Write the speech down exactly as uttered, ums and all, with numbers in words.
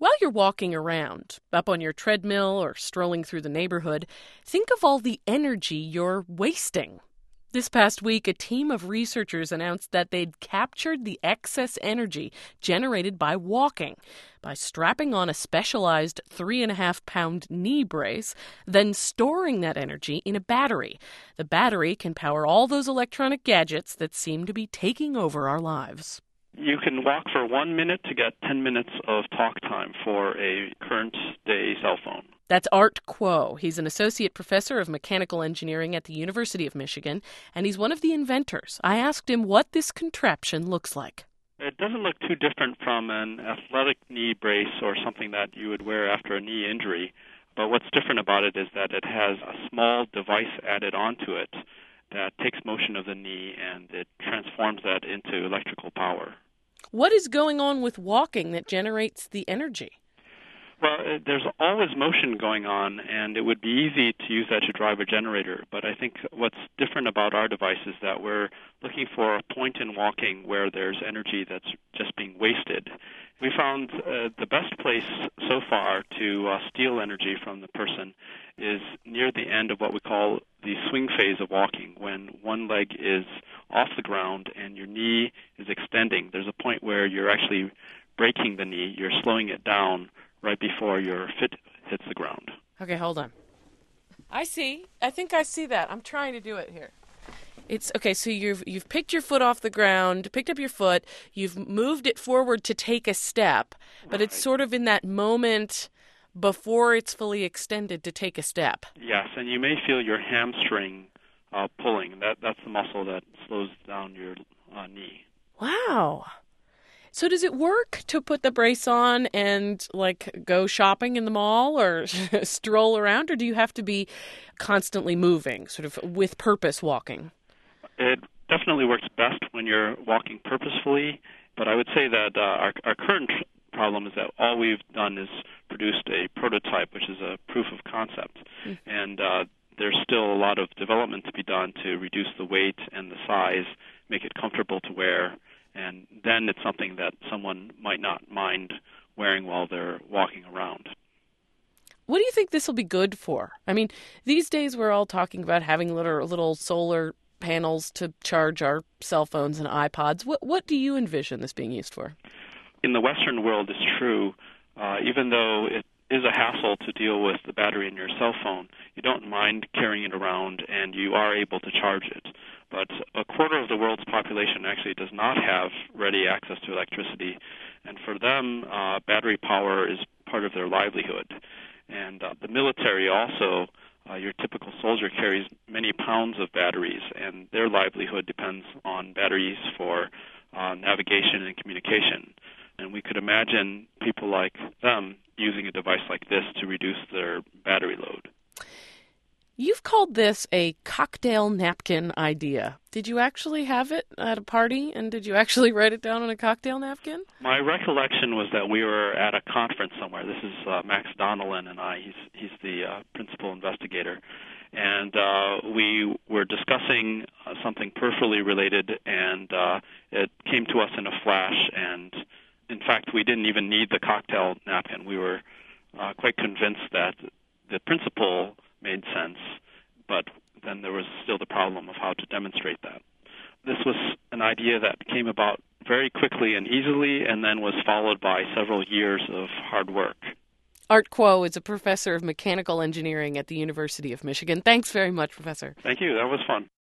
While you're walking around, up on your treadmill or strolling through the neighborhood, think of all the energy you're wasting. This past week, a team of researchers announced that they'd captured the excess energy generated by walking by strapping on a specialized three and a half pound knee brace, then storing that energy in a battery. The battery can power all those electronic gadgets that seem to be taking over our lives. You can walk for one minute to get ten minutes of talk time for a current day cell phone. That's Art Kuo. He's an associate professor of mechanical engineering at the University of Michigan, and he's one of the inventors. I asked him what this contraption looks like. It doesn't look too different from an athletic knee brace or something that you would wear after a knee injury. But what's different about it is that it has a small device added onto it that takes motion of the knee and it transforms that into electrical power. What is going on with walking that generates the energy? Well, there's always motion going on, and it would be easy to use that to drive a generator. But I think what's different about our device is that we're looking for a point in walking where there's energy that's just being wasted. We found uh, the best place so far to uh, steal energy from the person is near the end of what we call the swing phase of walking, when one leg is off the ground and your knee is extending. There's a point where you're actually breaking the knee, you're slowing it down right before your foot hits the ground. Okay, hold on. I see. I think I see that. I'm trying to do it here. It's okay, so you've you've picked your foot off the ground, picked up your foot, you've moved it forward to take a step, but Right. It's sort of in that moment before it's fully extended to take a step. Yes, and you may feel your hamstring uh, pulling. That That's the muscle that slows down your uh, knee. Wow. So does it work to put the brace on and, like, go shopping in the mall or stroll around, or do you have to be constantly moving, sort of with purpose walking? It definitely works best when you're walking purposefully, but I would say that uh, our, our current problem is that all we've done is produced a prototype, which is a proof of concept, mm. and uh, there's still a lot of development to be done to reduce the weight and the size, make it comfortable to wear, and then it's something that someone might not mind wearing while they're walking around. What do you think this will be good for? I mean, these days we're all talking about having little, little solar panels to charge our cell phones and iPods. What, what do you envision this being used for? In the Western world, it's true. Uh, even though it is a hassle to deal with the battery in your cell phone, you don't mind carrying it around and you are able to charge it. But a quarter of the world's population actually does not have ready access to electricity, and for them, uh, battery power is part of their livelihood. And uh, the military also, uh, your typical soldier carries many pounds of batteries, and their livelihood depends on batteries for uh, navigation and communication. And we could imagine people like them using a device like this to reduce their battery load. You've called this a cocktail napkin idea. Did you actually have it at a party, and did you actually write it down on a cocktail napkin? My recollection was that we were at a conference somewhere. This is uh, Max Donnellan and I. He's, he's the uh, principal investigator. And uh, we were discussing uh, something peripherally related, and uh, it came to us in a flash. And, in fact, we didn't even need the cocktail napkin. We were uh, quite convinced that the principle made sense, but then there was still the problem of how to demonstrate that. This was an idea that came about very quickly and easily, and then was followed by several years of hard work. Art Kuo is a professor of mechanical engineering at the University of Michigan. Thanks very much, Professor. Thank you. That was fun.